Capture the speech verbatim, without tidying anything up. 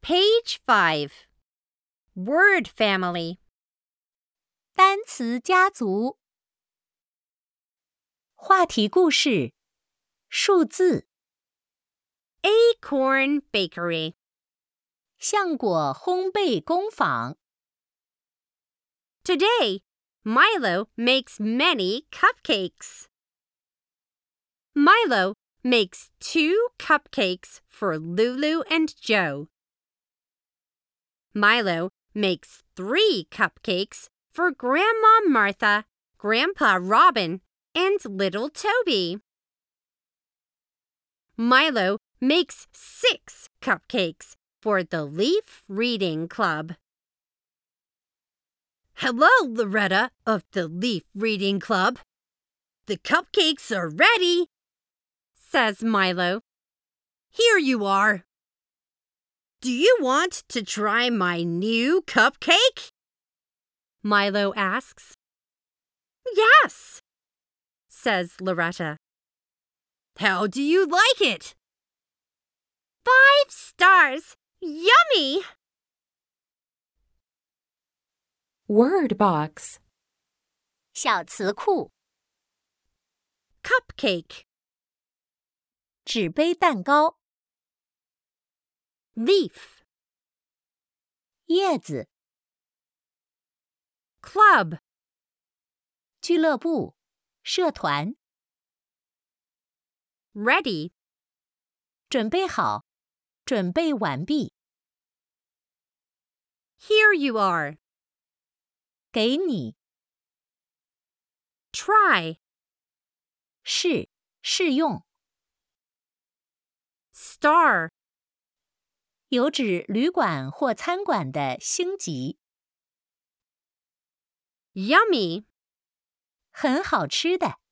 Page five. Word family. 单词家族。话题故事：数字。 Acorn Bakery. 橡果烘焙工坊。 Today, Milo makes many cupcakes. Milo makes two cupcakes for Lulu and Joe. Milo makes three cupcakes for Grandma Martha, Grandpa Robin, and little Toby. Milo makes six cupcakes for the Leaf Reading Club. Hello, Loretta of the Leaf Reading Club. The cupcakes are ready, says Milo. Here you are. Do you want to try my new cupcake? Milo asks. Yes, says Loretta. How do you like it? Five stars. Yummy! Word box. 小词库。 Cupcake. 纸杯蛋糕。 Leaf. 叶子。 Club. 俱乐部。社团。 Ready. 准备好。准备完毕。 Here you are. 给你。 Try. 试。试用。 Star. 有指旅馆或餐馆的星级。 Yummy. 很好吃的。